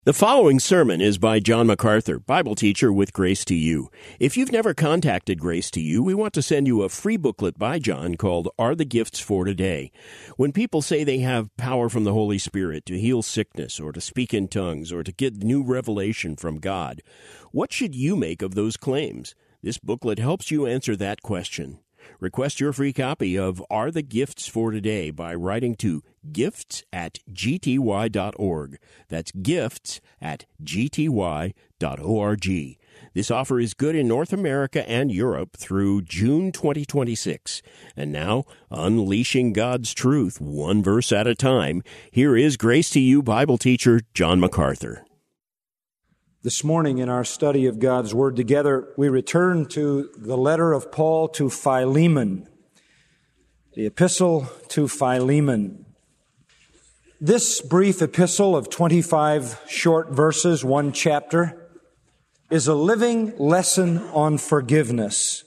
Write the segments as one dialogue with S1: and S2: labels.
S1: The following sermon is by John MacArthur, Bible teacher with Grace to You. If you've never contacted Grace to You, we want to send you a free booklet by John called Are the Gifts for Today? When people say they have power from the Holy Spirit to heal sickness or to speak in tongues or to get new revelation from God, what should you make of those claims? This booklet helps you answer that question. Request your free copy of Are the Gifts for Today by writing to gifts@gty.org. That's gifts@gty.org. This offer is good in North America and Europe through June 2026. And now, unleashing God's truth one verse at a time, here is Grace to You Bible teacher John MacArthur.
S2: This morning in our study of God's Word together, we return to the letter of Paul to Philemon, the epistle to Philemon. This brief epistle of 25 short verses, one chapter, is a living lesson on forgiveness.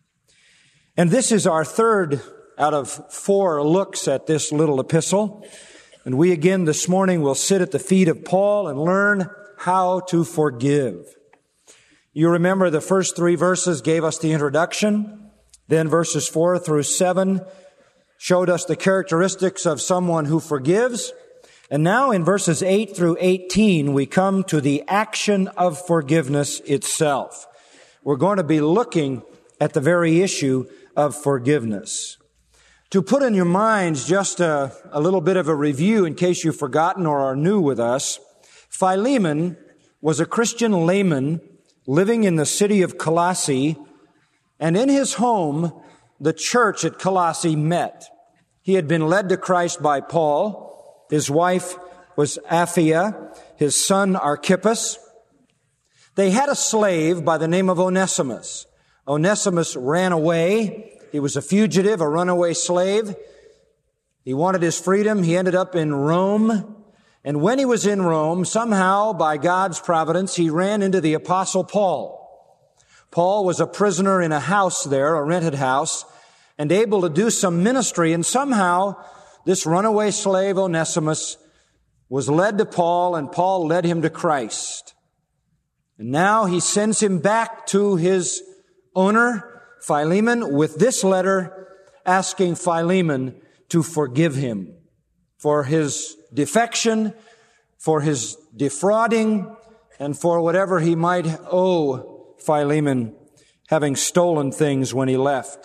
S2: And this is our third out of 4 looks at this little epistle. And we again this morning will sit at the feet of Paul and learn how to forgive. You remember the first 3 verses gave us the introduction. Then verses 4 through 7 showed us the characteristics of someone who forgives. And now in verses 8 through 18, we come to the action of forgiveness itself. We're going to be looking at the very issue of forgiveness. To put in your minds just a little bit of a review in case you've forgotten or are new with us, Philemon was a Christian layman living in the city of Colossae, and in his home, the church at Colossae met. He had been led to Christ by Paul. His wife was Apphia, his son Archippus. They had a slave by the name of Onesimus. Onesimus ran away. He was a fugitive, a runaway slave. He wanted his freedom. He ended up in Rome. And when he was in Rome, somehow, by God's providence, he ran into the Apostle Paul. Paul was a prisoner in a house there, a rented house, and able to do some ministry. And somehow, this runaway slave, Onesimus, was led to Paul, and Paul led him to Christ. And now he sends him back to his owner, Philemon, with this letter asking Philemon to forgive him for his defection, for his defrauding, and for whatever he might owe Philemon, having stolen things when he left.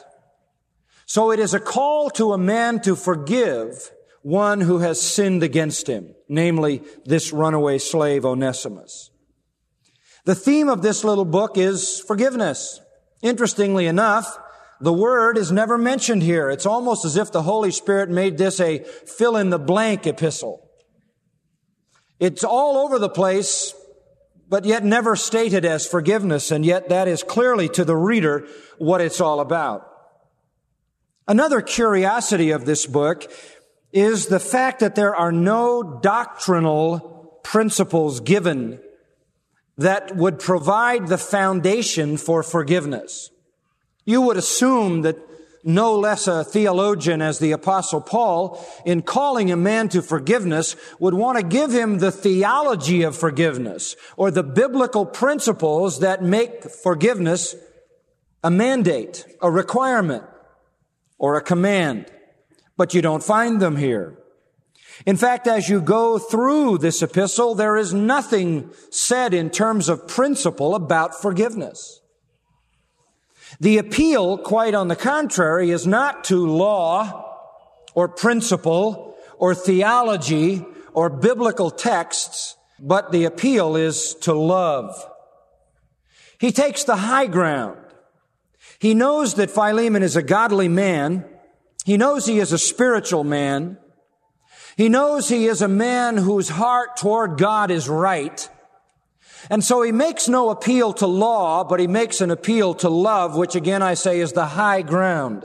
S2: So it is a call to a man to forgive one who has sinned against him, namely this runaway slave Onesimus. The theme of this little book is forgiveness. Interestingly enough, the word is never mentioned here. It's almost as if the Holy Spirit made this a fill-in-the-blank epistle. It's all over the place, but yet never stated as forgiveness, and yet that is clearly to the reader what it's all about. Another curiosity of this book is the fact that there are no doctrinal principles given that would provide the foundation for forgiveness. You would assume that no less a theologian as the Apostle Paul, in calling a man to forgiveness, would want to give him the theology of forgiveness or the biblical principles that make forgiveness a mandate, a requirement, or a command. But you don't find them here. In fact, as you go through this epistle, there is nothing said in terms of principle about forgiveness. The appeal, quite on the contrary, is not to law or principle or theology or biblical texts, but the appeal is to love. He takes the high ground. He knows that Philemon is a godly man. He knows he is a spiritual man. He knows he is a man whose heart toward God is right. And so he makes no appeal to law, but he makes an appeal to love, which again I say is the high ground.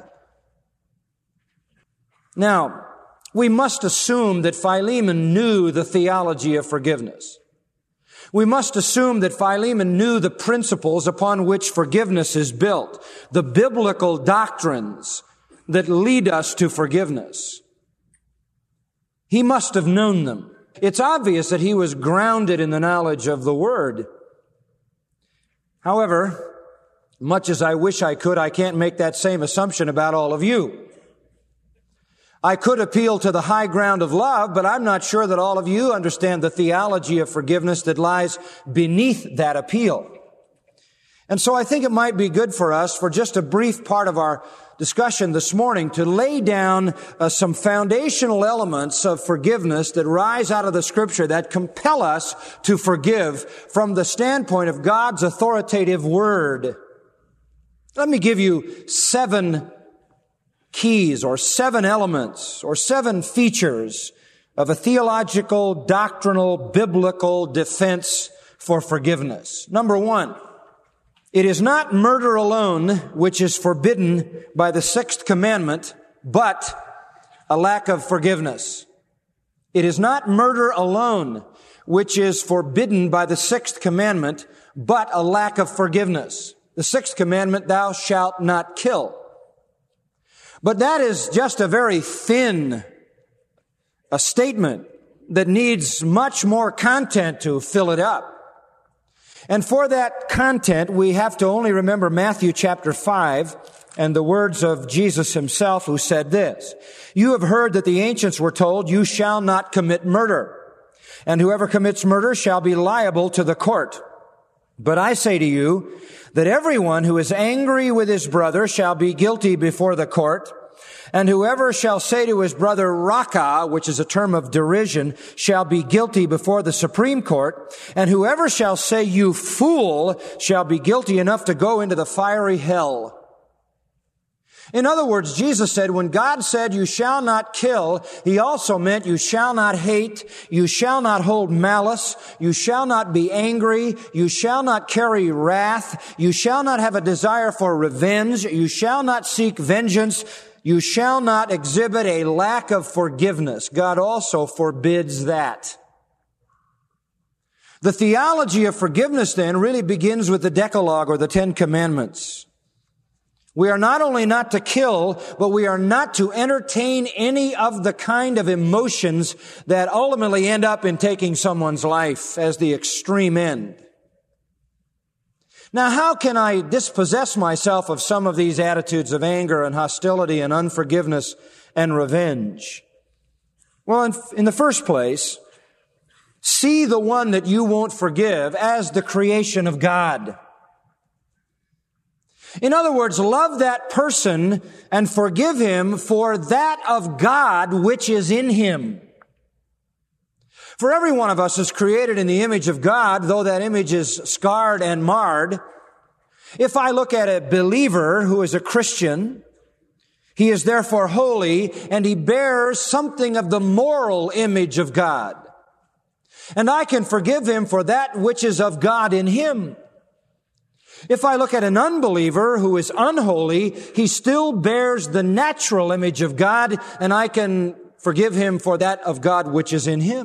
S2: Now, we must assume that Philemon knew the theology of forgiveness. We must assume that Philemon knew the principles upon which forgiveness is built, the biblical doctrines that lead us to forgiveness. He must have known them. it's obvious that he was grounded in the knowledge of the Word. However, much as I wish I could, I can't make that same assumption about all of you. I could appeal to the high ground of love, but I'm not sure that all of you understand the theology of forgiveness that lies beneath that appeal. And so I think it might be good for us, for just a brief part of our discussion this morning, to lay down some foundational elements of forgiveness that rise out of the Scripture that compel us to forgive from the standpoint of God's authoritative Word. Let me give you 7 keys or 7 elements or 7 features of a theological, doctrinal, biblical defense for forgiveness. Number 1, it is not murder alone which is forbidden by the 6th commandment, but a lack of forgiveness. It is not murder alone which is forbidden by the 6th commandment, but a lack of forgiveness. The 6th commandment, thou shalt not kill. But that is just a very thin statement that needs much more content to fill it up. And for that content, we have to only remember Matthew chapter 5 and the words of Jesus himself, who said this: "You have heard that the ancients were told, you shall not commit murder, and whoever commits murder shall be liable to the court. But I say to you that everyone who is angry with his brother shall be guilty before the court. And whoever shall say to his brother, Raka, which is a term of derision, shall be guilty before the Supreme Court. And whoever shall say, you fool, shall be guilty enough to go into the fiery hell." In other words, Jesus said, when God said, you shall not kill, he also meant you shall not hate, you shall not hold malice, you shall not be angry, you shall not carry wrath, you shall not have a desire for revenge, you shall not seek vengeance, you shall not exhibit a lack of forgiveness. God also forbids that. The theology of forgiveness then really begins with the Decalogue, or the 10 Commandments. We are not only not to kill, but we are not to entertain any of the kind of emotions that ultimately end up in taking someone's life as the extreme end. Now, how can I dispossess myself of some of these attitudes of anger and hostility and unforgiveness and revenge? Well, in the first place, see the one that you won't forgive as the creation of God. In other words, love that person and forgive him for that of God which is in him. For every one of us is created in the image of God, though that image is scarred and marred. If I look at a believer who is a Christian, he is therefore holy, and he bears something of the moral image of God. And I can forgive him for that which is of God in him. If I look at an unbeliever who is unholy, he still bears the natural image of God, and I can forgive him for that of God which is in him.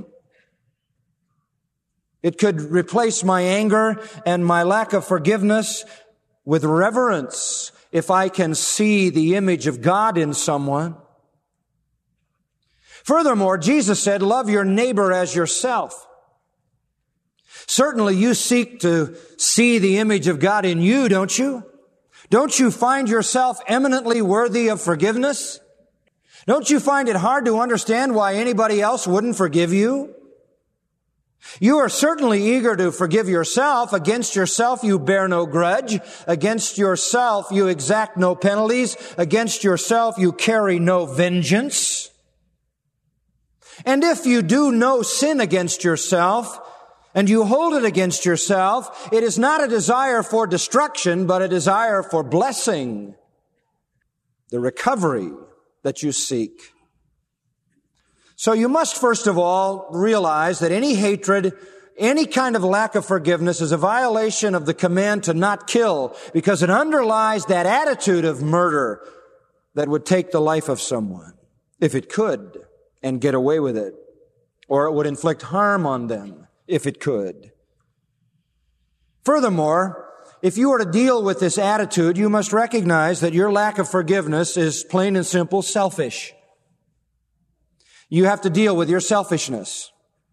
S2: It could replace my anger and my lack of forgiveness with reverence if I can see the image of God in someone. Furthermore, Jesus said, love your neighbor as yourself. Certainly you seek to see the image of God in you, don't you? Don't you find yourself eminently worthy of forgiveness? Don't you find it hard to understand why anybody else wouldn't forgive you? You are certainly eager to forgive yourself. Against yourself you bear no grudge. Against yourself you exact no penalties. Against yourself you carry no vengeance. And if you do no sin against yourself, and you hold it against yourself, it is not a desire for destruction, but a desire for blessing, the recovery that you seek. So you must first of all realize that any hatred, any kind of lack of forgiveness is a violation of the command to not kill, because it underlies that attitude of murder that would take the life of someone, if it could, and get away with it, or it would inflict harm on them, if it could. Furthermore, if you are to deal with this attitude, you must recognize that your lack of forgiveness is plain and simple selfish. You have to deal with your selfishness.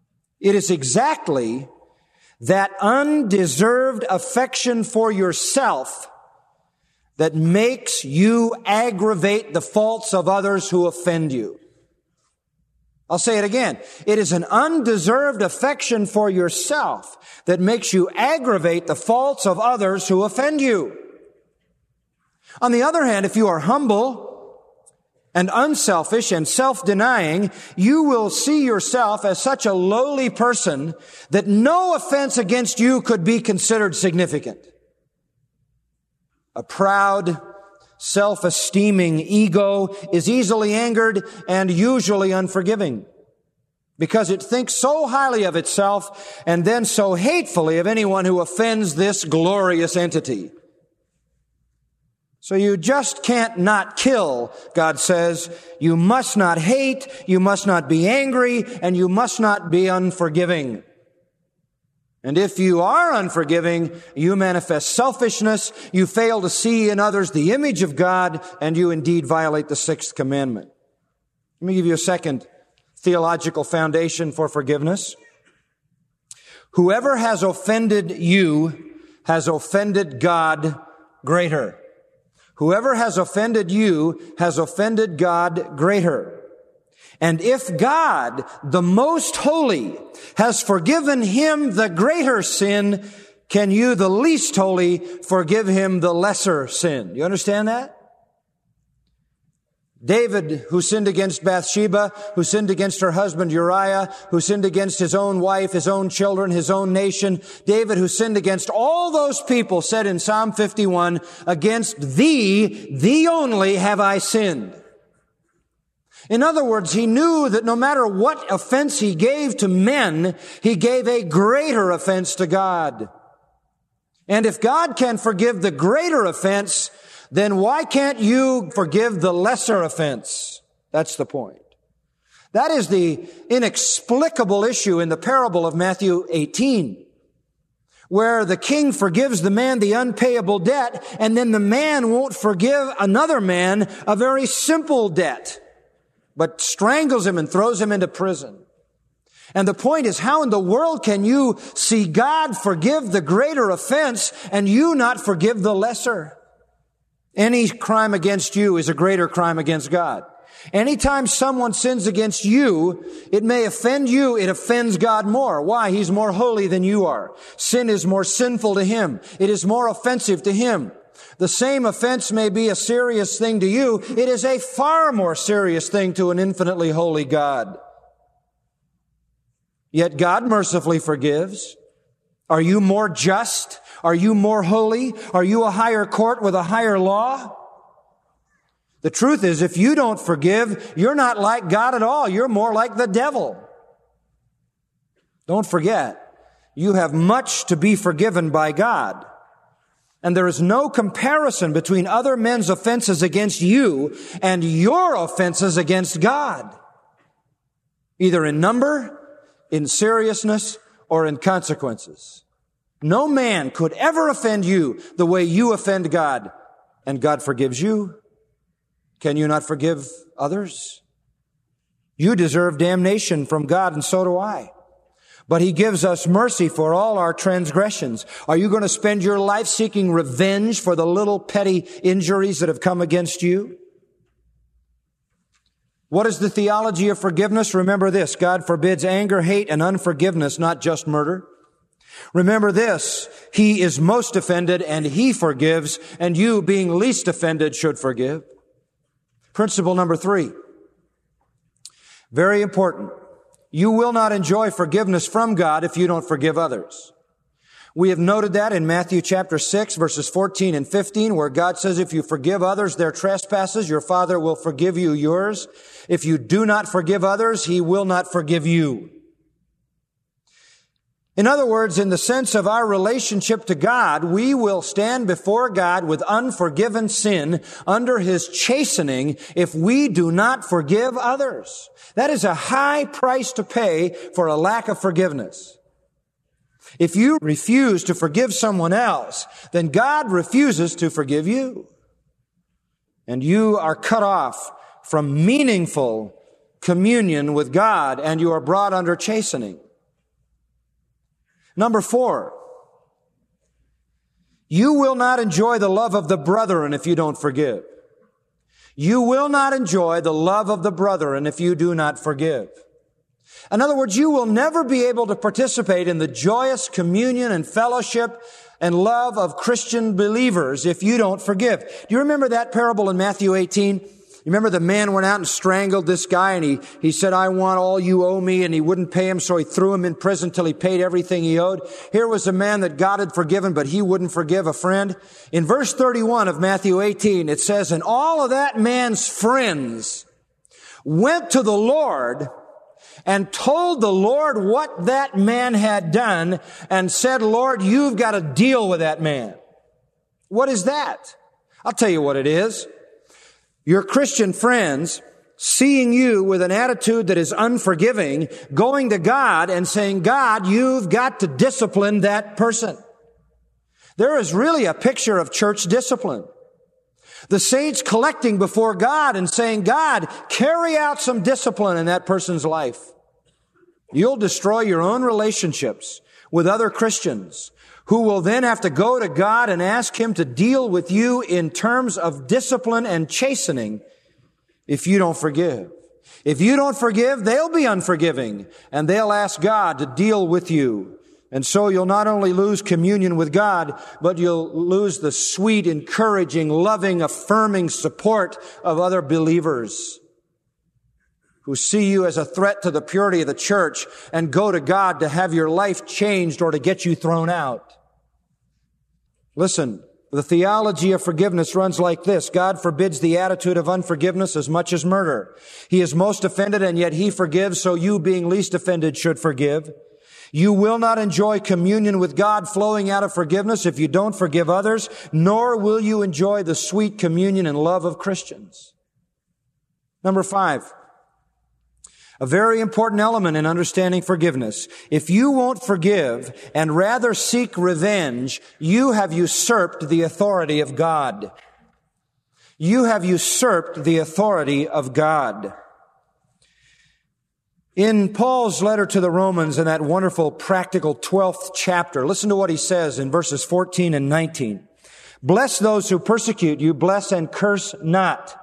S2: It is exactly that undeserved affection for yourself that makes you aggravate the faults of others who offend you. I'll say it again. It is an undeserved affection for yourself that makes you aggravate the faults of others who offend you. On the other hand, if you are humble and unselfish and self-denying, you will see yourself as such a lowly person that no offense against you could be considered significant. A proud, self-esteeming ego is easily angered and usually unforgiving because it thinks so highly of itself and then so hatefully of anyone who offends this glorious entity. So you just can't not kill, God says. You must not hate, you must not be angry, and you must not be unforgiving. And if you are unforgiving, you manifest selfishness, you fail to see in others the image of God, and you indeed violate the sixth commandment. Let me give you a second theological foundation for forgiveness. Whoever has offended you has offended God greater. Whoever has offended you has offended God greater. And if God, the most holy, has forgiven him the greater sin, can you, the least holy, forgive him the lesser sin? You understand that? David, who sinned against Bathsheba, who sinned against her husband Uriah, who sinned against his own wife, his own children, his own nation. David, who sinned against all those people, said in Psalm 51, against thee only have I sinned. In other words, he knew that no matter what offense he gave to men, he gave a greater offense to God. And if God can forgive the greater offense, then why can't you forgive the lesser offense? That's the point. That is the inexplicable issue in the parable of Matthew 18, where the king forgives the man the unpayable debt, and then the man won't forgive another man a very simple debt, but strangles him and throws him into prison. And the point is, how in the world can you see God forgive the greater offense and you not forgive the lesser? Any crime against you is a greater crime against God. Anytime someone sins against you, it may offend you, it offends God more. Why? He's more holy than you are. Sin is more sinful to him. It is more offensive to him. The same offense may be a serious thing to you. It is a far more serious thing to an infinitely holy God. Yet God mercifully forgives. Are you more just? Are you more holy? Are you a higher court with a higher law? The truth is, if you don't forgive, you're not like God at all. You're more like the devil. Don't forget, you have much to be forgiven by God. And there is no comparison between other men's offenses against you and your offenses against God, either in number, in seriousness, or in consequences. No man could ever offend you the way you offend God, and God forgives you. Can you not forgive others? You deserve damnation from God, and so do I. But He gives us mercy for all our transgressions. Are you going to spend your life seeking revenge for the little petty injuries that have come against you? What is the theology of forgiveness? Remember this: God forbids anger, hate, and unforgiveness, not just murder. Remember this: He is most offended and He forgives, and you, being least offended, should forgive. Principle number 3. Very important. You will not enjoy forgiveness from God if you don't forgive others. We have noted that in Matthew chapter 6, verses 14 and 15, where God says, if you forgive others their trespasses, your Father will forgive you yours. If you do not forgive others, He will not forgive you. In other words, in the sense of our relationship to God, we will stand before God with unforgiven sin under His chastening if we do not forgive others. That is a high price to pay for a lack of forgiveness. If you refuse to forgive someone else, then God refuses to forgive you. And you are cut off from meaningful communion with God, and you are brought under chastening. Number 4, you will not enjoy the love of the brethren if you don't forgive. You will not enjoy the love of the brethren if you do not forgive. In other words, you will never be able to participate in the joyous communion and fellowship and love of Christian believers if you don't forgive. Do you remember that parable in Matthew 18? You remember the man went out and strangled this guy, and he said, I want all you owe me, and he wouldn't pay him, so he threw him in prison till he paid everything he owed. Here was a man that God had forgiven, but he wouldn't forgive a friend. In verse 31 of Matthew 18, it says, and all of that man's friends went to the Lord and told the Lord what that man had done and said, Lord, you've got to deal with that man. What is that? I'll tell you what it is. Your Christian friends seeing you with an attitude that is unforgiving, going to God and saying, God, you've got to discipline that person. There is really a picture of church discipline. The saints collecting before God and saying, God, carry out some discipline in that person's life. You'll destroy your own relationships with other Christians who will then have to go to God and ask Him to deal with you in terms of discipline and chastening if you don't forgive. If you don't forgive, they'll be unforgiving, and they'll ask God to deal with you. And so you'll not only lose communion with God, but you'll lose the sweet, encouraging, loving, affirming support of other believers who see you as a threat to the purity of the church and go to God to have your life changed or to get you thrown out. Listen, the theology of forgiveness runs like this. God forbids the attitude of unforgiveness as much as murder. He is most offended, and yet He forgives, so you, being least offended, should forgive. You will not enjoy communion with God flowing out of forgiveness if you don't forgive others, nor will you enjoy the sweet communion and love of Christians. Number 5. A very important element in understanding forgiveness. If you won't forgive and rather seek revenge, you have usurped the authority of God. You have usurped the authority of God. In Paul's letter to the Romans, in that wonderful practical 12th chapter, listen to what he says in verses 14 and 19. Bless those who persecute you, bless and curse not.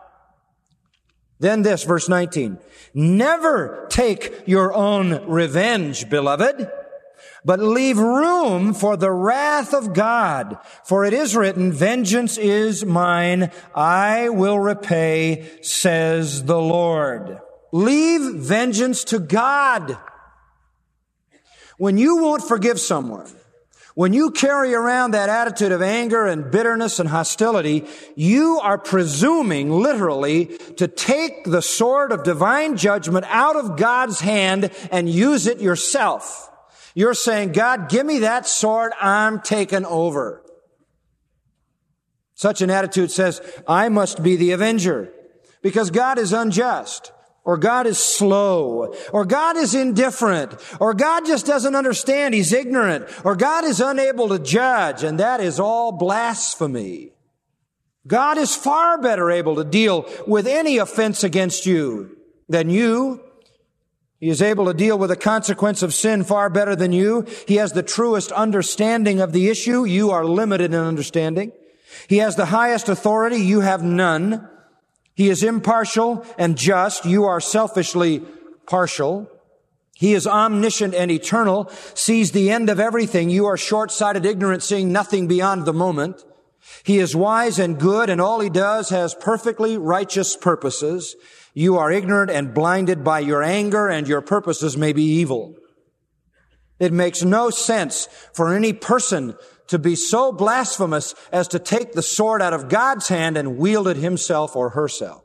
S2: Then this, verse 19. Never take your own revenge, beloved, but leave room for the wrath of God. For it is written, vengeance is mine, I will repay, says the Lord. Leave vengeance to God. When you won't forgive someone, when you carry around that attitude of anger and bitterness and hostility, you are presuming literally to take the sword of divine judgment out of God's hand and use it yourself. You're saying, God, give me that sword, I'm taking over. Such an attitude says, I must be the avenger because God is unjust. Or God is slow, or God is indifferent, or God just doesn't understand, He's ignorant, or God is unable to judge, and that is all blasphemy. God is far better able to deal with any offense against you than you. He is able to deal with the consequence of sin far better than you. He has the truest understanding of the issue. You are limited in understanding. He has the highest authority. You have none. He is impartial and just. You are selfishly partial. He is omniscient and eternal, sees the end of everything. You are short-sighted, ignorant, seeing nothing beyond the moment. He is wise and good, and all He does has perfectly righteous purposes. You are ignorant and blinded by your anger, and your purposes may be evil. It makes no sense for any person to be so blasphemous as to take the sword out of God's hand and wield it himself or herself.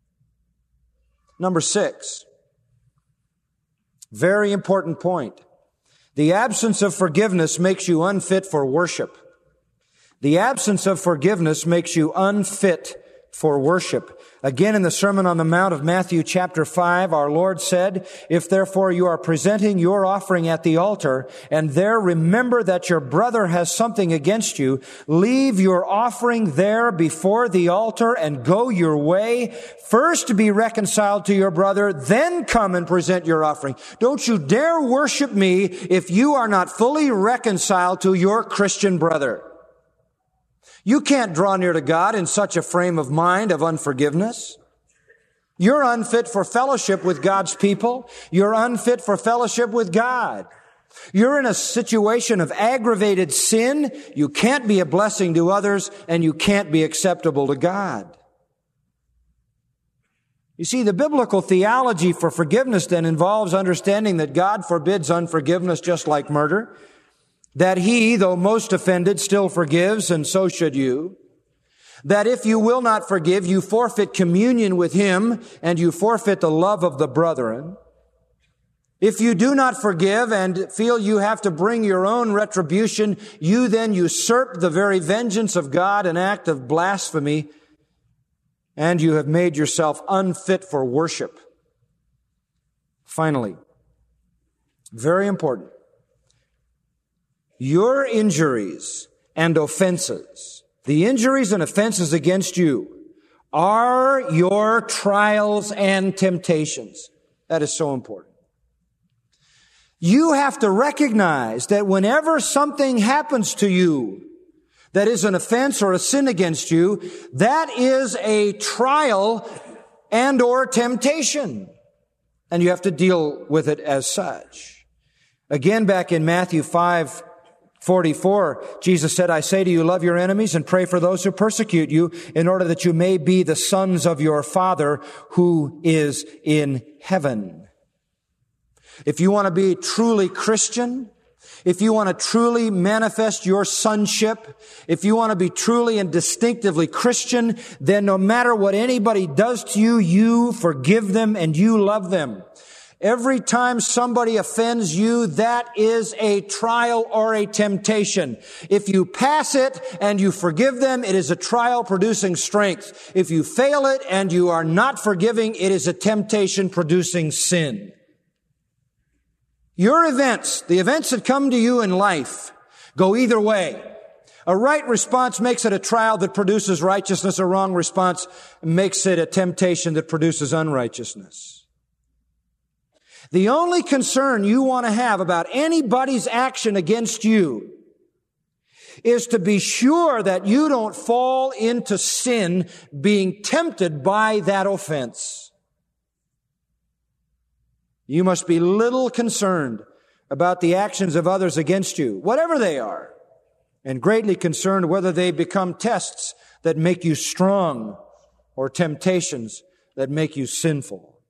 S2: Number 6. Very important point. The absence of forgiveness makes you unfit for worship. The absence of forgiveness makes you unfit for worship. Again, in the Sermon on the Mount of Matthew chapter 5, our Lord said, "If therefore you are presenting your offering at the altar, and there remember that your brother has something against you, leave your offering there before the altar and go your way. First be reconciled to your brother, then come and present your offering." Don't you dare worship me if you are not fully reconciled to your Christian brother. You can't draw near to God in such a frame of mind of unforgiveness. You're unfit for fellowship with God's people. You're unfit for fellowship with God. You're in a situation of aggravated sin. You can't be a blessing to others, and you can't be acceptable to God. You see, the biblical theology for forgiveness then involves understanding that God forbids unforgiveness just like murder, that He, though most offended, still forgives, and so should you. That if you will not forgive, you forfeit communion with Him, and you forfeit the love of the brethren. If you do not forgive and feel you have to bring your own retribution, you then usurp the very vengeance of God, an act of blasphemy, and you have made yourself unfit for worship. Finally, very important, your injuries and offenses, the injuries and offenses against you, are your trials and temptations. That is so important. You have to recognize that whenever something happens to you that is an offense or a sin against you, that is a trial and or temptation. And you have to deal with it as such. Again, back in Matthew 5:44, Jesus said, "I say to you, love your enemies and pray for those who persecute you, in order that you may be the sons of your Father who is in heaven." If you want to be truly Christian, if you want to truly manifest your sonship, if you want to be truly and distinctively Christian, then no matter what anybody does to you, you forgive them and you love them. Every time somebody offends you, that is a trial or a temptation. If you pass it and you forgive them, it is a trial producing strength. If you fail it and you are not forgiving, it is a temptation producing sin. Your events, the events that come to you in life, go either way. A right response makes it a trial that produces righteousness. A wrong response makes it a temptation that produces unrighteousness. The only concern you want to have about anybody's action against you is to be sure that you don't fall into sin being tempted by that offense. You must be little concerned about the actions of others against you, whatever they are, and greatly concerned whether they become tests that make you strong or temptations that make you sinful.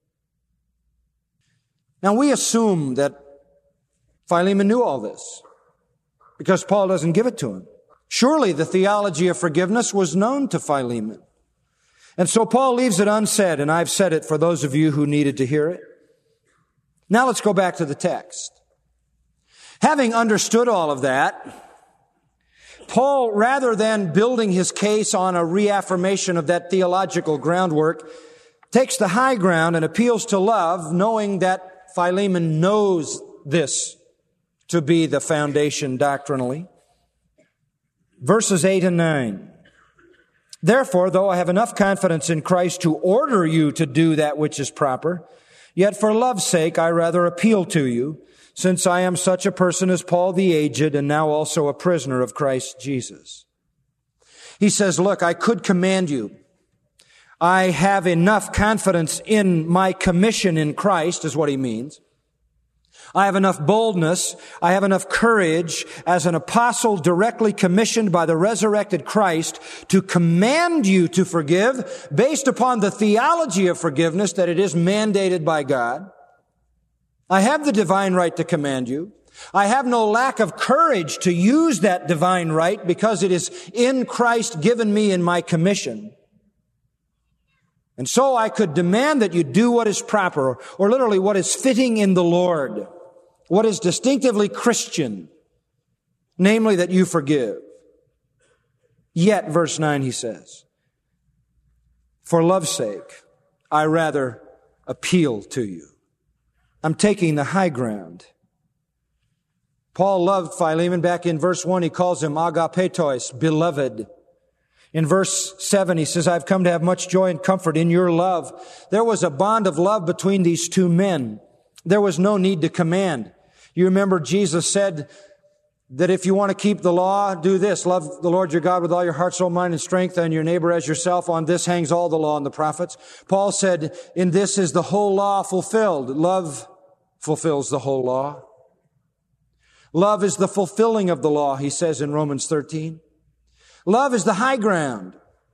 S2: Now, we assume that Philemon knew all this because Paul doesn't give it to him. Surely the theology of forgiveness was known to Philemon. And so Paul leaves it unsaid, and I've said it for those of you who needed to hear it. Now let's go back to the text. Having understood all of that, Paul, rather than building his case on a reaffirmation of that theological groundwork, takes the high ground and appeals to love, knowing that Philemon knows this to be the foundation doctrinally. Verses 8 and 9. "Therefore, though I have enough confidence in Christ to order you to do that which is proper, yet for love's sake I rather appeal to you, since I am such a person as Paul the aged, and now also a prisoner of Christ Jesus." He says, look, I could command you. I have enough confidence in my commission in Christ, is what he means. I have enough boldness, I have enough courage as an apostle directly commissioned by the resurrected Christ to command you to forgive based upon the theology of forgiveness that it is mandated by God. I have the divine right to command you. I have no lack of courage to use that divine right because it is in Christ given me in my commission. And so I could demand that you do what is proper, or literally what is fitting in the Lord, what is distinctively Christian, namely that you forgive. Yet, verse 9, he says, For love's sake, I rather appeal to you. I'm taking the high ground. Paul loved Philemon. Back in verse 1, he calls him agapetos, beloved. In verse 7, he says, I've come to have much joy and comfort in your love. There was a bond of love between these two men. There was no need to command. You remember Jesus said that if you want to keep the law, do this. Love the Lord your God with all your heart, soul, mind, and strength, and your neighbor as yourself. On this hangs all the law and the prophets. Paul said, in this is the whole law fulfilled. Love fulfills the whole law. Love is the fulfilling of the law, he says in Romans 13. Love is the high ground.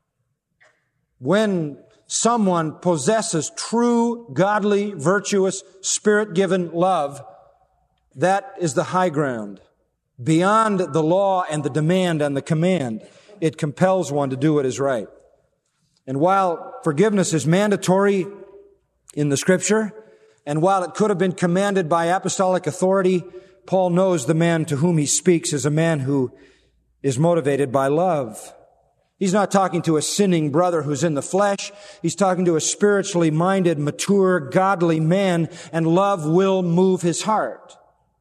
S2: When someone possesses true, godly, virtuous, Spirit-given love, that is the high ground. Beyond the law and the demand and the command, it compels one to do what is right. And while forgiveness is mandatory in the Scripture, and while it could have been commanded by apostolic authority, Paul knows the man to whom he speaks is a man who is motivated by love. He's not talking to a sinning brother who's in the flesh. He's talking to a spiritually minded, mature, godly man, and love will move his heart.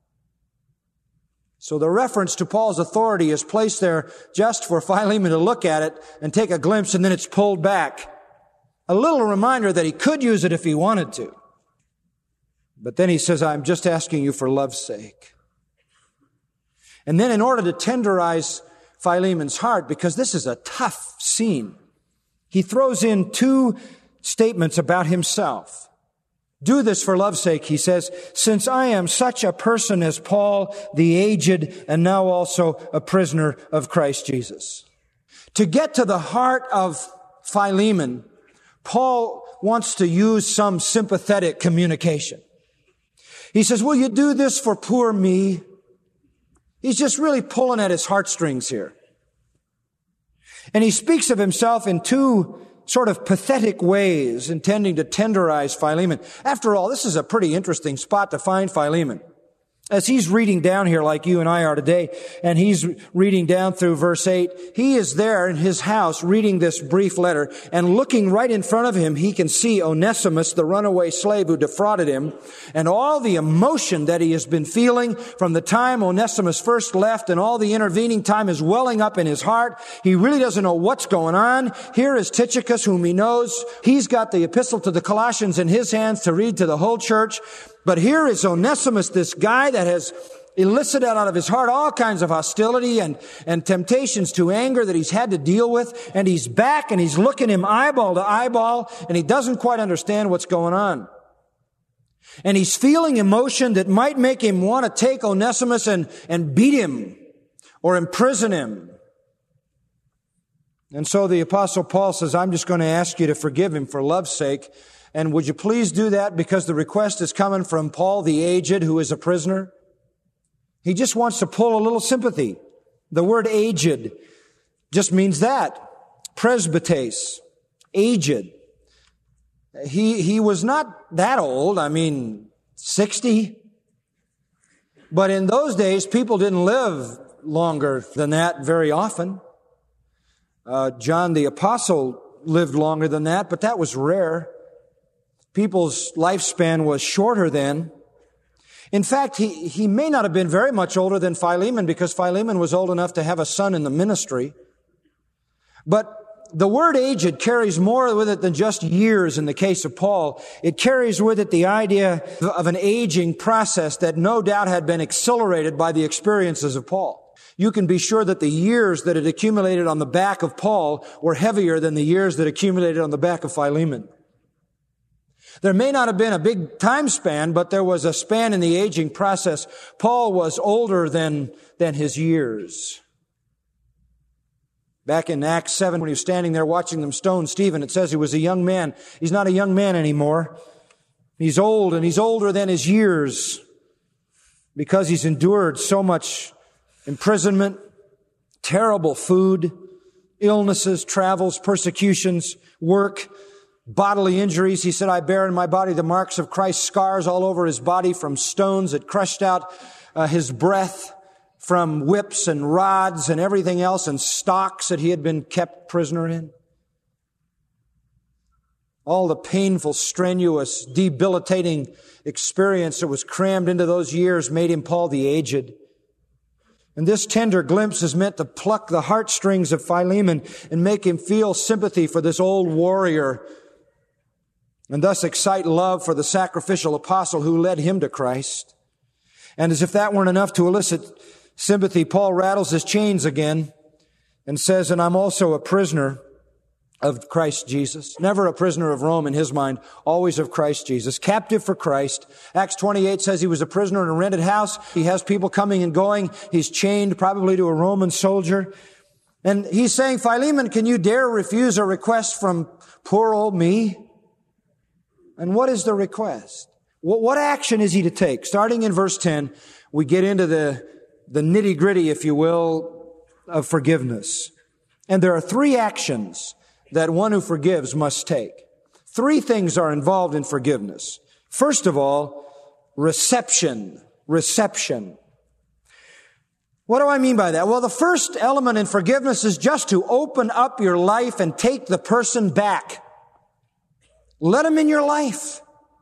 S2: So the reference to Paul's authority is placed there just for Philemon to look at it and take a glimpse, and then it's pulled back. A little reminder that he could use it if he wanted to. But then he says, I'm just asking you for love's sake. And then in order to tenderize Philemon's heart, because this is a tough scene, he throws in two statements about himself. Do this for love's sake, he says, since I am such a person as Paul, the aged, and now also a prisoner of Christ Jesus. To get to the heart of Philemon, Paul wants to use some sympathetic communication. He says, will you do this for poor me? He's just really pulling at his heartstrings here. And he speaks of himself in two sort of pathetic ways, intending to tenderize Philemon. After all, this is a pretty interesting spot to find Philemon. As he's reading down here like you and I are today, and he's reading down through verse 8, he is there in his house reading this brief letter, and looking right in front of him, he can see Onesimus, the runaway slave who defrauded him, and all the emotion that he has been feeling from the time Onesimus first left, and all the intervening time is welling up in his heart. He really doesn't know what's going on. Here is Tychicus, whom he knows. He's got the epistle to the Colossians in his hands to read to the whole church. But here is Onesimus, this guy that has elicited out of his heart all kinds of hostility and temptations to anger that he's had to deal with. And he's back and he's looking him eyeball to eyeball, and he doesn't quite understand what's going on. And he's feeling emotion that might make him want to take Onesimus and beat him or imprison him. And so the Apostle Paul says, I'm just going to ask you to forgive him for love's sake. And would you please do that, because the request is coming from Paul the aged, who is a prisoner? He just wants to pull a little sympathy. The word aged just means that. Presbytes. Aged. He was not that old. 60. But in those days, people didn't live longer than that very often. John the Apostle lived longer than that, but that was rare. People's lifespan was shorter then. In fact, he may not have been very much older than Philemon, because Philemon was old enough to have a son in the ministry. But the word aged carries more with it than just years in the case of Paul. It carries with it the idea of an aging process that no doubt had been accelerated by the experiences of Paul. You can be sure that the years that had accumulated on the back of Paul were heavier than the years that accumulated on the back of Philemon. There may not have been a big time span, but there was a span in the aging process. Paul was older than his years. Back in Acts 7, when he was standing there watching them stone Stephen, it says he was a young man. He's not a young man anymore. He's old, and he's older than his years, because he's endured so much imprisonment, terrible food, illnesses, travels, persecutions, work, bodily injuries. He said, I bear in my body the marks of Christ's scars all over his body, from stones that crushed out his breath, from whips and rods and everything else, and stocks that he had been kept prisoner in. All the painful, strenuous, debilitating experience that was crammed into those years made him Paul the Aged. And this tender glimpse is meant to pluck the heartstrings of Philemon and make him feel sympathy for this old warrior, and thus excite love for the sacrificial apostle who led him to Christ. And as if that weren't enough to elicit sympathy, Paul rattles his chains again and says, and I'm also a prisoner of Christ Jesus. Never a prisoner of Rome in his mind, always of Christ Jesus. Captive for Christ. Acts 28 says he was a prisoner in a rented house. He has people coming and going. He's chained probably to a Roman soldier. And he's saying, Philemon, can you dare refuse a request from poor old me? And what is the request? What action is he to take? Starting in verse 10, we get into the nitty-gritty, if you will, of forgiveness. And there are three actions that one who forgives must take. Three things are involved in forgiveness. First of all, reception. Reception. What do I mean by that? Well, the first element in forgiveness is just to open up your life and take the person back. Let him in your life.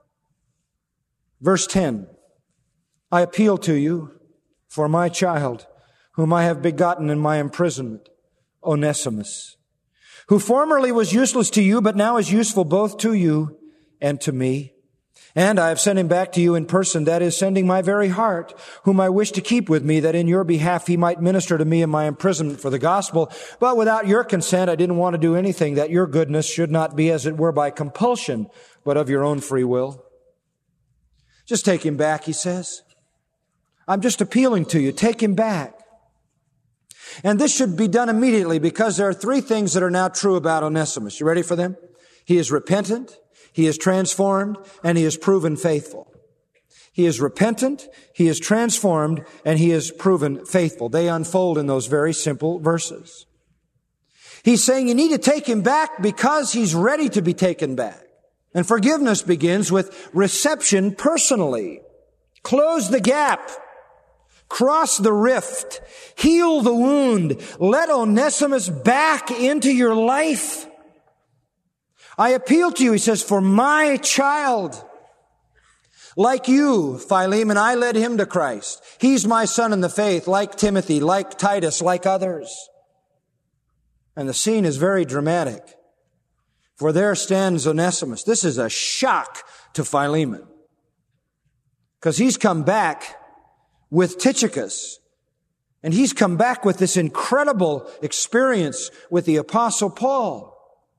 S2: Verse 10, I appeal to you for my child, whom I have begotten in my imprisonment, Onesimus, who formerly was useless to you, but now is useful both to you and to me. And I have sent him back to you in person, that is, sending my very heart, whom I wish to keep with me, that in your behalf he might minister to me in my imprisonment for the gospel. But without your consent, I didn't want to do anything, that your goodness should not be, as it were, by compulsion, but of your own free will. Just take him back, he says. I'm just appealing to you. Take him back. And this should be done immediately, because there are three things that are now true about Onesimus. You ready for them? He is repentant, he is transformed, and he is proven faithful. He is repentant, he is transformed, and he is proven faithful. They unfold in those very simple verses. He's saying you need to take him back because he's ready to be taken back. And forgiveness begins with reception personally. Close the gap. Cross the rift. Heal the wound. Let Onesimus back into your life. I appeal to you, he says, for my child. Like you, Philemon, I led him to Christ. He's my son in the faith, like Timothy, like Titus, like others. And the scene is very dramatic. For there stands Onesimus. This is a shock to Philemon, because he's come back with Tychicus, and he's come back with this incredible experience with the Apostle Paul.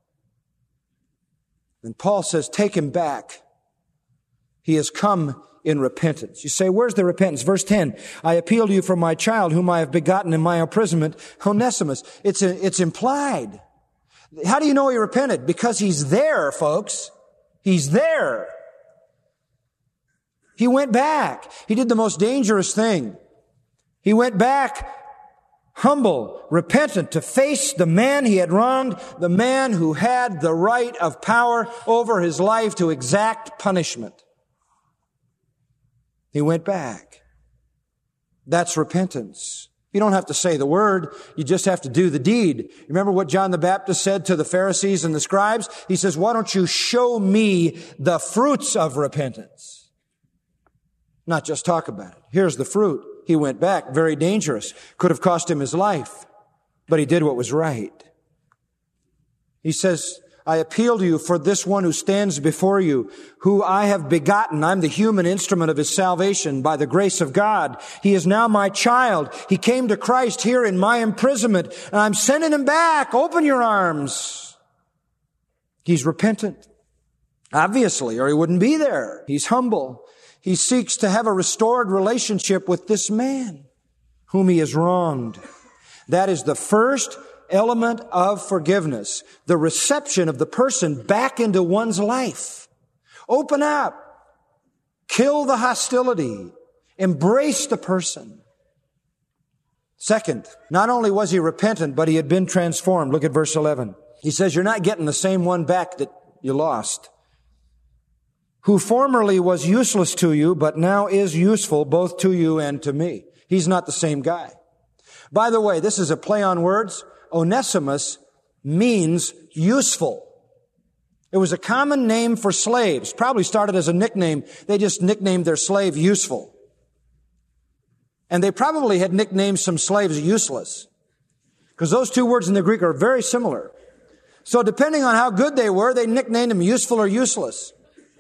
S2: And Paul says, take him back. He has come in repentance. You say, where's the repentance? Verse 10, I appeal to you for my child, whom I have begotten in my imprisonment, Onesimus. It's implied. How do you know he repented? Because he's there, folks. He's there. He went back. He did the most dangerous thing. He went back humble, repentant, to face the man he had wronged, the man who had the right of power over his life to exact punishment. He went back. That's repentance. You don't have to say the word. You just have to do the deed. Remember what John the Baptist said to the Pharisees and the scribes? He says, why don't you show me the fruits of repentance? Not just talk about it. Here's the fruit. He went back. Very dangerous. Could have cost him his life. But he did what was right. He says, I appeal to you for this one who stands before you, who I have begotten. I'm the human instrument of his salvation by the grace of God. He is now my child. He came to Christ here in my imprisonment, and I'm sending him back. Open your arms. He's repentant, obviously, or he wouldn't be there. He's humble. He seeks to have a restored relationship with this man whom he has wronged. That is the first element of forgiveness, the reception of the person back into one's life. Open up. Kill the hostility. Embrace the person. Second, not only was he repentant, but he had been transformed. Look at verse 11. He says, you're not getting the same one back that you lost. Who formerly was useless to you, but now is useful both to you and to me. He's not the same guy. By the way, this is a play on words. Onesimus means useful. It was a common name for slaves. Probably started as a nickname. They just nicknamed their slave Useful. And they probably had nicknamed some slaves Useless. Because those two words in the Greek are very similar. So depending on how good they were, they nicknamed them Useful or Useless.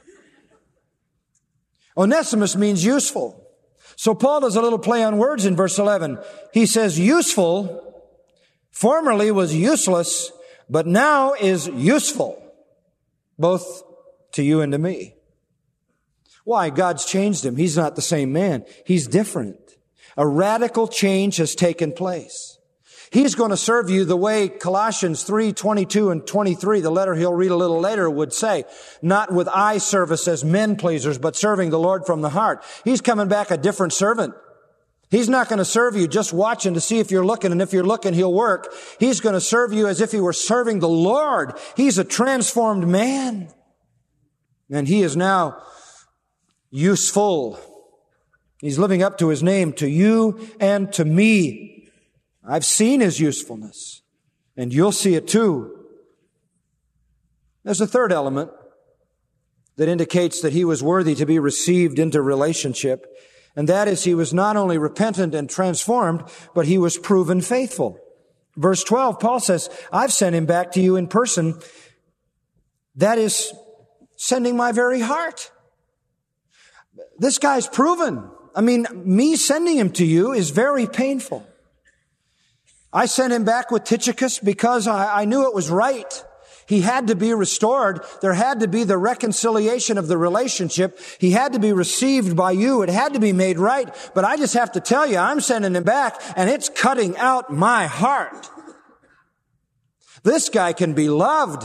S2: Onesimus means useful. So Paul does a little play on words in verse 11. He says, useful formerly was useless, but now is useful, both to you and to me. Why? God's changed him. He's not the same man. He's different. A radical change has taken place. He's going to serve you the way Colossians 3:22 and 23, the letter he'll read a little later, would say. Not with eye service as men pleasers, but serving the Lord from the heart. He's coming back a different servant. He's not going to serve you just watching to see if you're looking, and if you're looking, he'll work. He's going to serve you as if he were serving the Lord. He's a transformed man. And he is now useful. He's living up to his name, to you and to me. I've seen his usefulness, and you'll see it too. There's a third element that indicates that he was worthy to be received into relationship, and that is he was not only repentant and transformed, but he was proven faithful. Verse 12, Paul says, I've sent him back to you in person. That is sending my very heart. This guy's proven. I mean, me sending him to you is very painful. I sent him back with Tychicus because I knew it was right. He had to be restored. There had to be the reconciliation of the relationship. He had to be received by you. It had to be made right. But I just have to tell you, I'm sending him back, and it's cutting out my heart. This guy can be loved.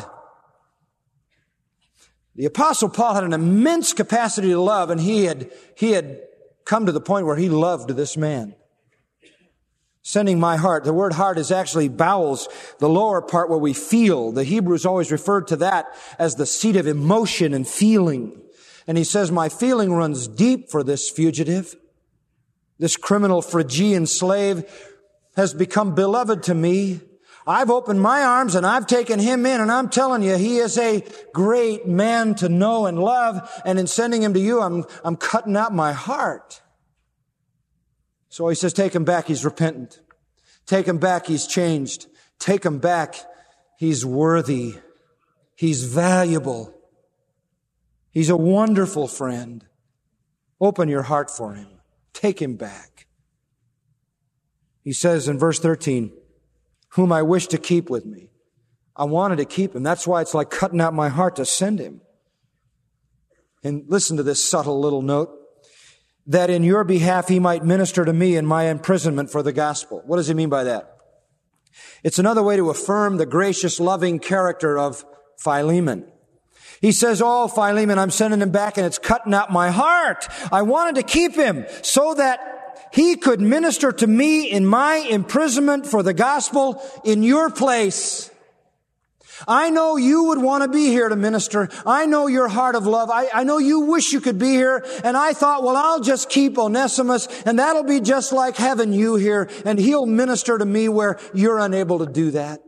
S2: The Apostle Paul had an immense capacity to love, and he had come to the point where he loved this man. Sending my heart. The word heart is actually bowels, the lower part where we feel. The Hebrews always referred to that as the seat of emotion and feeling. And he says, my feeling runs deep for this fugitive. This criminal Phrygian slave has become beloved to me. I've opened my arms and I've taken him in, and I'm telling you, he is a great man to know and love. And in sending him to you, I'm cutting out my heart. So he says, take him back, he's repentant. Take him back, he's changed. Take him back, he's worthy. He's valuable. He's a wonderful friend. Open your heart for him. Take him back. He says in verse 13, whom I wish to keep with me. I wanted to keep him. That's why it's like cutting out my heart to send him. And listen to this subtle little note. That in your behalf he might minister to me in my imprisonment for the gospel. What does he mean by that? It's another way to affirm the gracious, loving character of Philemon. He says, oh, Philemon, I'm sending him back, and it's cutting out my heart. I wanted to keep him so that he could minister to me in my imprisonment for the gospel in your place. I know you would want to be here to minister. I know your heart of love. I know you wish you could be here. And I thought, well, I'll just keep Onesimus, and that'll be just like having you here, and he'll minister to me where you're unable to do that.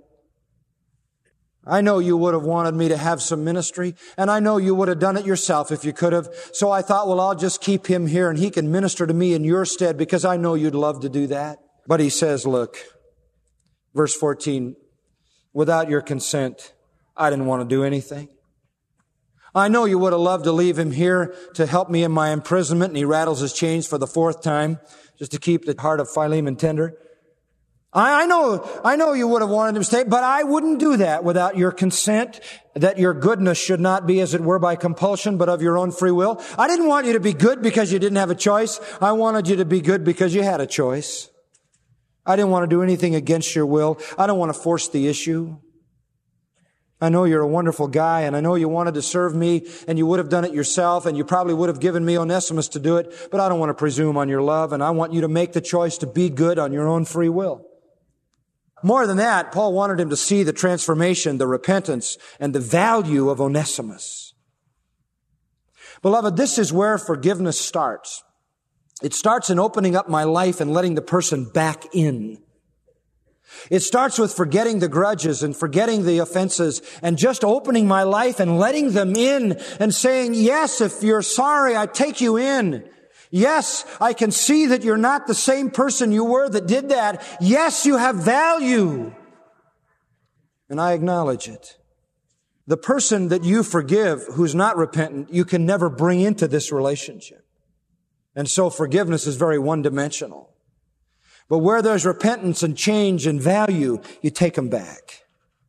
S2: I know you would have wanted me to have some ministry, and I know you would have done it yourself if you could have. So I thought, well, I'll just keep him here, and he can minister to me in your stead, because I know you'd love to do that. But he says, look, verse 14, without your consent, I didn't want to do anything. I know you would have loved to leave him here to help me in my imprisonment, and he rattles his chains for the fourth time, just to keep the heart of Philemon tender. I know you would have wanted him to stay, but I wouldn't do that without your consent, that your goodness should not be, as it were, by compulsion, but of your own free will. I didn't want you to be good because you didn't have a choice. I wanted you to be good because you had a choice. I didn't want to do anything against your will. I don't want to force the issue. I know you're a wonderful guy, and I know you wanted to serve me, and you would have done it yourself, and you probably would have given me Onesimus to do it, but I don't want to presume on your love, and I want you to make the choice to be good on your own free will. More than that, Paul wanted him to see the transformation, the repentance, and the value of Onesimus. Beloved, this is where forgiveness starts. It starts in opening up my life and letting the person back in. It starts with forgetting the grudges and forgetting the offenses and just opening my life and letting them in and saying, yes, if you're sorry, I take you in. Yes, I can see that you're not the same person you were that did that. Yes, you have value. And I acknowledge it. The person that you forgive who's not repentant, you can never bring into this relationship. And so forgiveness is very one-dimensional. But where there's repentance and change and value, you take them back.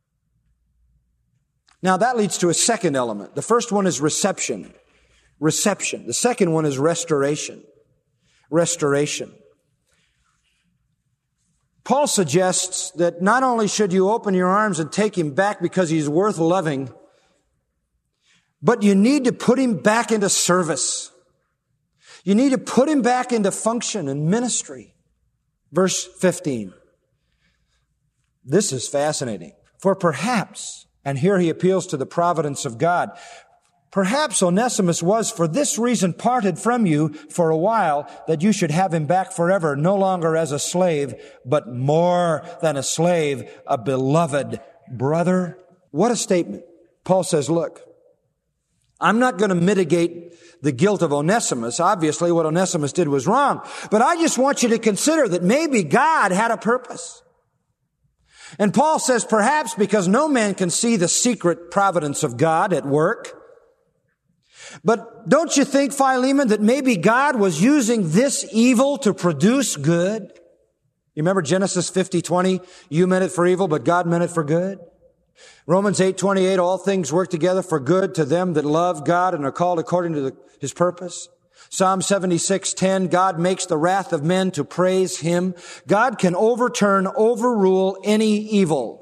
S2: Now that leads to a second element. The first one is reception. Reception. The second one is restoration. Restoration. Paul suggests that not only should you open your arms and take him back because he's worth loving, but you need to put him back into service. You need to put him back into function and ministry. Verse 15. This is fascinating. For perhaps, and here he appeals to the providence of God, perhaps Onesimus was for this reason parted from you for a while, that you should have him back forever, no longer as a slave, but more than a slave, a beloved brother. What a statement. Paul says, look, I'm not going to mitigate the guilt of Onesimus. Obviously, what Onesimus did was wrong. But I just want you to consider that maybe God had a purpose. And Paul says, perhaps because no man can see the secret providence of God at work. But don't you think, Philemon, that maybe God was using this evil to produce good? You remember Genesis 50:20? You meant it for evil, but God meant it for good. Romans 8:28, all things work together for good to them that love God and are called according to His purpose. Psalm 76:10, God makes the wrath of men to praise Him. God can overrule any evil.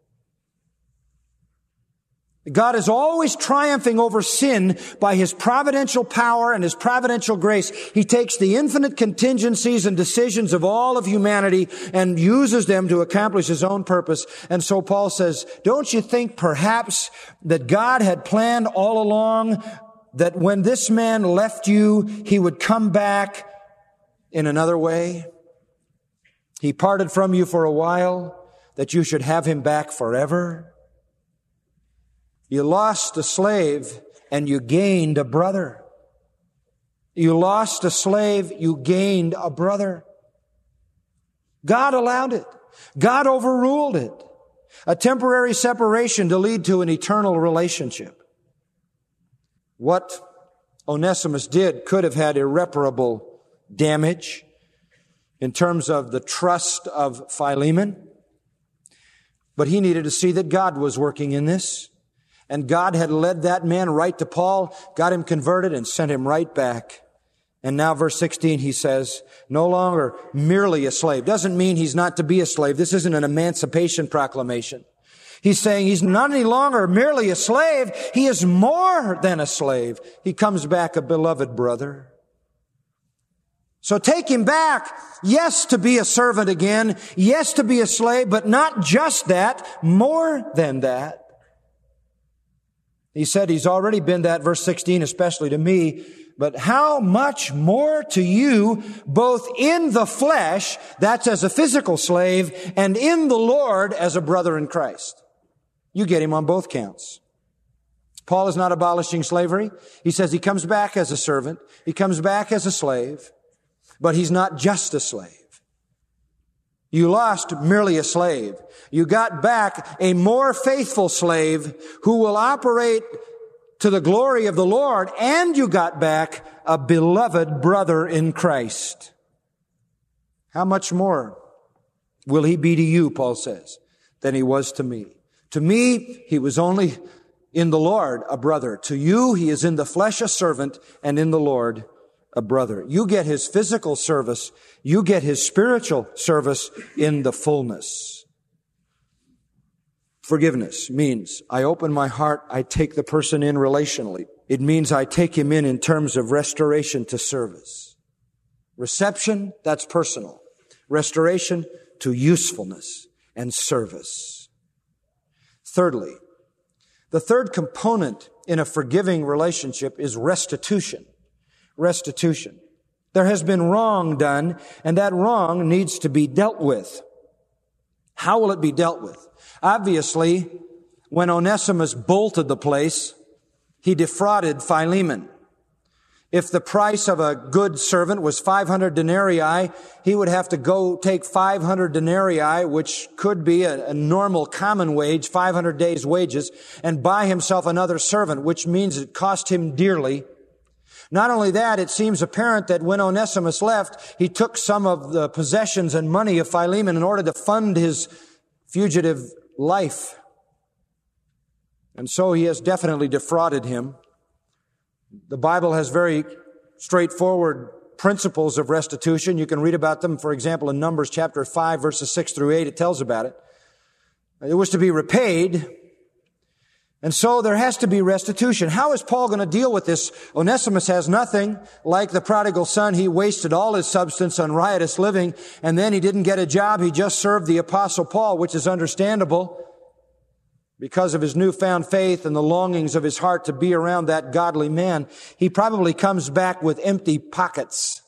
S2: God is always triumphing over sin by His providential power and His providential grace. He takes the infinite contingencies and decisions of all of humanity and uses them to accomplish His own purpose. And so Paul says, don't you think perhaps that God had planned all along that when this man left you, he would come back in another way? He parted from you for a while, that you should have him back forever. You lost a slave and you gained a brother. You lost a slave, you gained a brother. God allowed it. God overruled it. A temporary separation to lead to an eternal relationship. What Onesimus did could have had irreparable damage in terms of the trust of Philemon. But he needed to see that God was working in this. And God had led that man right to Paul, got him converted, and sent him right back. And now verse 16, he says, no longer merely a slave. Doesn't mean he's not to be a slave. This isn't an emancipation proclamation. He's saying he's not any longer merely a slave. He is more than a slave. He comes back a beloved brother. So take him back. Yes, to be a servant again. Yes, to be a slave, but not just that, more than that. He said he's already been that, verse 16, especially to me, but how much more to you, both in the flesh, that's as a physical slave, and in the Lord as a brother in Christ. You get him on both counts. Paul is not abolishing slavery. He says he comes back as a servant. He comes back as a slave, but he's not just a slave. You lost merely a slave. You got back a more faithful slave who will operate to the glory of the Lord, and you got back a beloved brother in Christ. How much more will he be to you, Paul says, than he was to me? To me, he was only in the Lord a brother. To you, he is in the flesh a servant, and in the Lord a brother. You get his physical service. You get his spiritual service in the fullness. Forgiveness means I open my heart, I take the person in relationally. It means I take him in terms of restoration to service. Reception, that's personal. Restoration to usefulness and service. Thirdly, the third component in a forgiving relationship is restitution. Restitution. There has been wrong done, and that wrong needs to be dealt with. How will it be dealt with? Obviously, when Onesimus bolted the place, he defrauded Philemon. If the price of a good servant was 500 denarii, he would have to go take 500 denarii, which could be a normal common wage, 500 days' wages, and buy himself another servant, which means it cost him dearly. Not only that, it seems apparent that when Onesimus left, he took some of the possessions and money of Philemon in order to fund his fugitive life. And so he has definitely defrauded him. The Bible has very straightforward principles of restitution. You can read about them, for example, in Numbers chapter 5, verses 6 through 8. It tells about it. It was to be repaid. And so there has to be restitution. How is Paul going to deal with this? Onesimus has nothing. Like the prodigal son, he wasted all his substance on riotous living, and then he didn't get a job. He just served the Apostle Paul, which is understandable because of his newfound faith and the longings of his heart to be around that godly man. He probably comes back with empty pockets.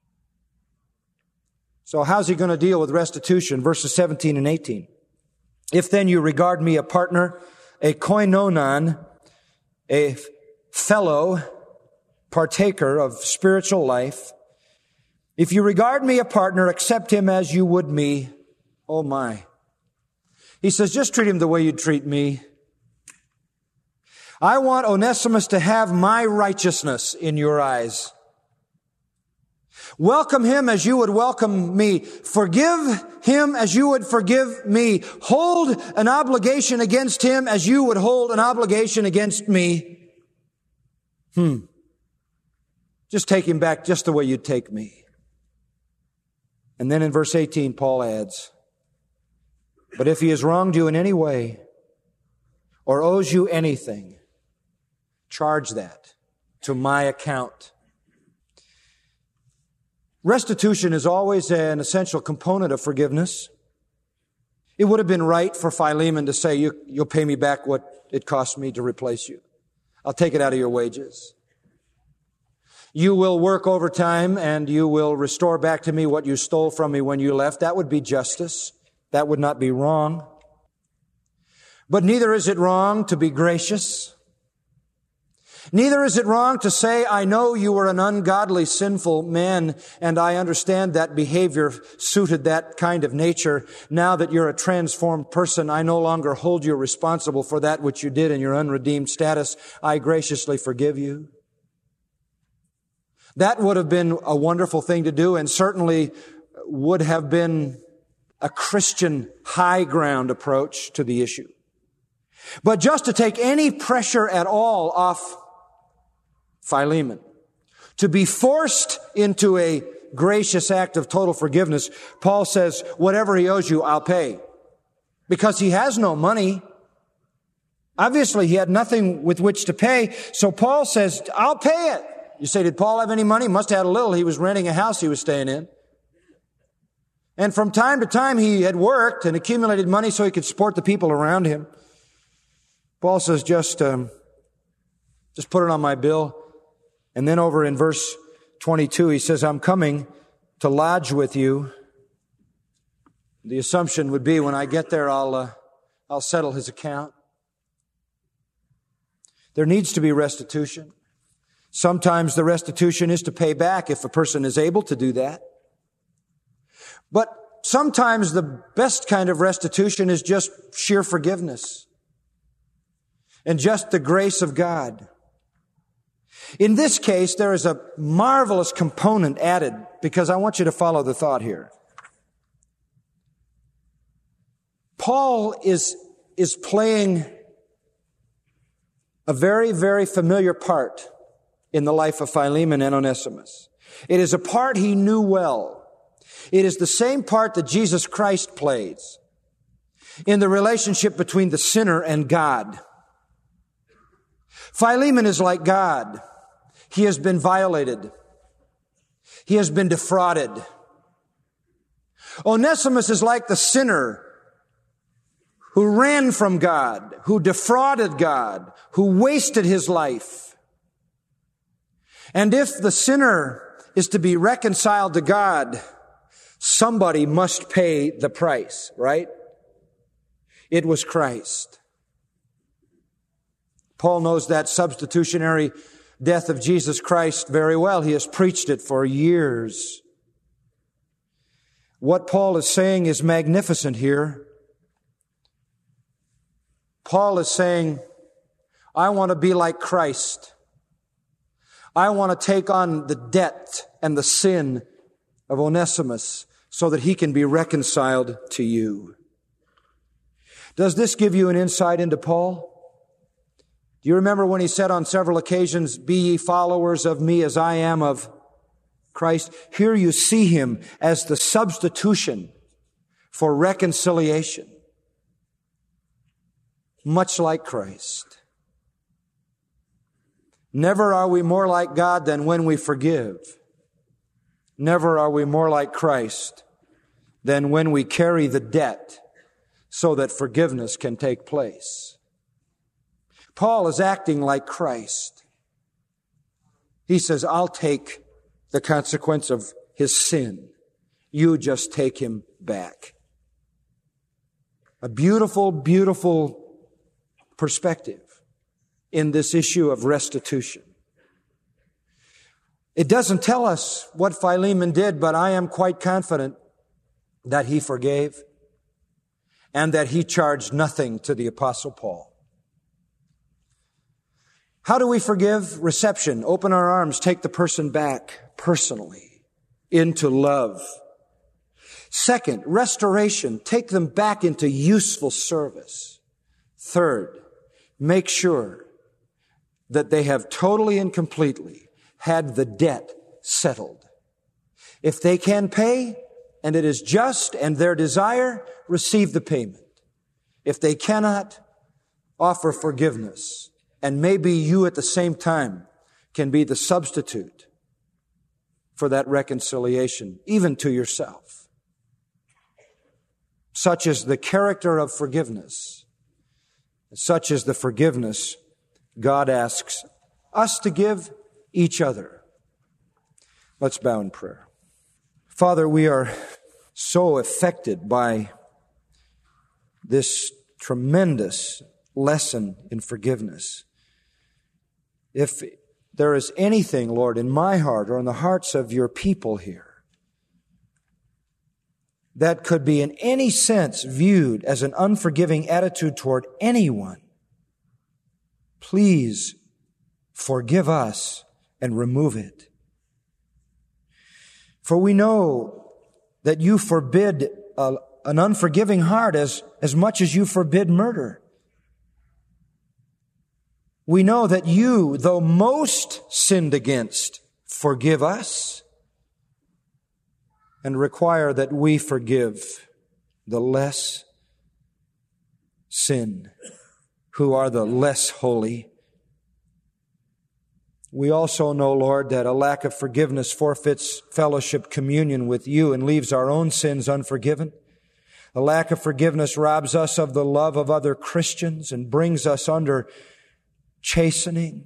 S2: So how's he going to deal with restitution? Verses 17 and 18. If then you regard me a partner, a koinonon, a fellow partaker of spiritual life, if you regard me a partner, accept him as you would me. Oh my. He says, just treat him the way you treat me. I want Onesimus to have my righteousness in your eyes. Welcome him as you would welcome me. Forgive him as you would forgive me. Hold an obligation against him as you would hold an obligation against me. Just take him back just the way you'd take me. And then in verse 18, Paul adds, but if he has wronged you in any way or owes you anything, charge that to my account. Restitution is always an essential component of forgiveness. It would have been right for Philemon to say, you'll pay me back what it cost me to replace you. I'll take it out of your wages. You will work overtime and you will restore back to me what you stole from me when you left. That would be justice. That would not be wrong. But neither is it wrong to be gracious. Neither is it wrong to say, I know you were an ungodly, sinful man, and I understand that behavior suited that kind of nature. Now that you're a transformed person, I no longer hold you responsible for that which you did in your unredeemed status. I graciously forgive you. That would have been a wonderful thing to do, and certainly would have been a Christian high ground approach to the issue. But just to take any pressure at all off Philemon, to be forced into a gracious act of total forgiveness, Paul says, whatever he owes you, I'll pay. Because he has no money. Obviously, he had nothing with which to pay. So Paul says, I'll pay it. You say, did Paul have any money? He must have had a little. He was renting a house he was staying in. And from time to time, he had worked and accumulated money so he could support the people around him. Paul says, just put it on my bill. And then over in verse 22, he says, I'm coming to lodge with you. The assumption would be when I get there, I'll settle his account. There needs to be restitution. Sometimes the restitution is to pay back if a person is able to do that. But sometimes the best kind of restitution is just sheer forgiveness and just the grace of God. In this case, there is a marvelous component added because I want you to follow the thought here. Paul is playing a very, very familiar part in the life of Philemon and Onesimus. It is a part he knew well. It is the same part that Jesus Christ plays in the relationship between the sinner and God. Philemon is like God. He has been violated. He has been defrauded. Onesimus is like the sinner who ran from God, who defrauded God, who wasted his life. And if the sinner is to be reconciled to God, somebody must pay the price, right? It was Christ. Paul knows that substitutionary death of Jesus Christ very well. He has preached it for years. What Paul is saying is magnificent here. Paul is saying, I want to be like Christ. I want to take on the debt and the sin of Onesimus so that he can be reconciled to you. Does this give you an insight into Paul? Do you remember when he said on several occasions, be ye followers of me as I am of Christ? Here you see him as the substitution for reconciliation, much like Christ. Never are we more like God than when we forgive. Never are we more like Christ than when we carry the debt so that forgiveness can take place. Paul is acting like Christ. He says, I'll take the consequence of his sin. You just take him back. A beautiful, beautiful perspective in this issue of restitution. It doesn't tell us what Philemon did, but I am quite confident that he forgave and that he charged nothing to the Apostle Paul. How do we forgive? Reception. Open our arms, take the person back personally into love. Second, restoration. Take them back into useful service. Third, make sure that they have totally and completely had the debt settled. If they can pay, and it is just and their desire, receive the payment. If they cannot, offer forgiveness. And maybe you at the same time can be the substitute for that reconciliation, even to yourself. Such is the character of forgiveness. Such is the forgiveness God asks us to give each other. Let's bow in prayer. Father, we are so affected by this tremendous lesson in forgiveness. If there is anything, Lord, in my heart or in the hearts of your people here that could be in any sense viewed as an unforgiving attitude toward anyone, please forgive us and remove it. For we know that you forbid an unforgiving heart as much as you forbid murder. We know that you, though most sinned against, forgive us and require that we forgive the less sin, who are the less holy. We also know, Lord, that a lack of forgiveness forfeits fellowship, communion with you, and leaves our own sins unforgiven. A lack of forgiveness robs us of the love of other Christians and brings us under chastening.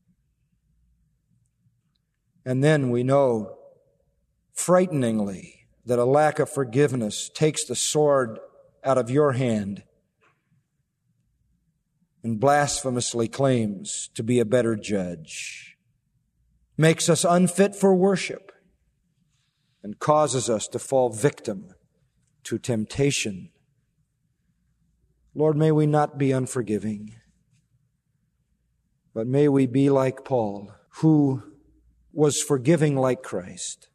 S2: And then we know, frighteningly, that a lack of forgiveness takes the sword out of your hand and blasphemously claims to be a better judge, makes us unfit for worship, and causes us to fall victim to temptation. Lord, may we not be unforgiving, but may we be like Paul, who was forgiving like Christ,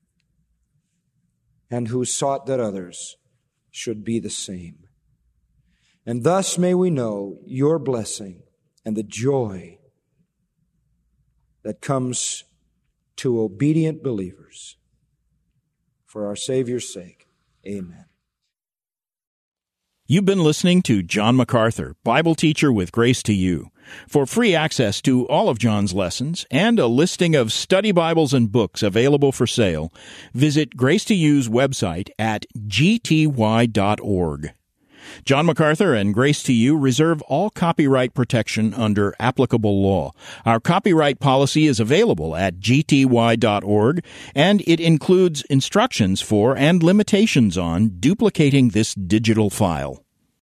S2: and who sought that others should be the same. And thus may we know your blessing and the joy that comes to obedient believers. For our Savior's sake, amen.
S1: You've been listening to John MacArthur, Bible teacher with Grace to You. For free access to all of John's lessons and a listing of study Bibles and books available for sale, visit Grace to You's website at gty.org. John MacArthur and Grace to You reserve all copyright protection under applicable law. Our copyright policy is available at gty.org, and it includes instructions for and limitations on duplicating this digital file.